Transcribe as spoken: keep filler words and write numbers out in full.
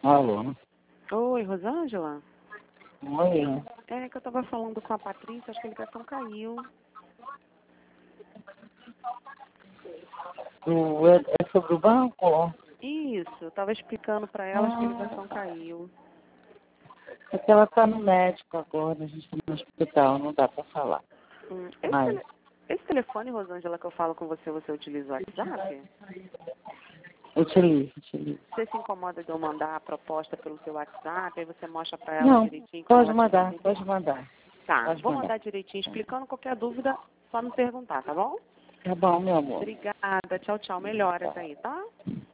Alô? Oi, Rosângela? Oi. É que eu tava falando com a Patrícia, acho que a ligação caiu. O, é, é sobre o banco? Isso, eu tava explicando pra ela, acho que a ligação caiu. É que ela tá no médico agora, a gente tá no hospital, não dá pra falar. Hum, esse, Mas, tele- esse telefone, Rosângela, que eu falo com você, você utiliza o WhatsApp? utilizo, utilizo. Você se incomoda de eu mandar a proposta pelo seu WhatsApp, aí você mostra pra ela Não, direitinho como pode ela mandar, precisa? pode mandar. Tá, Pode vou mandar. mandar direitinho, explicando qualquer dúvida, só me perguntar, tá bom? Tá bom, meu amor. Obrigada, tchau, tchau, melhoras aí, tá?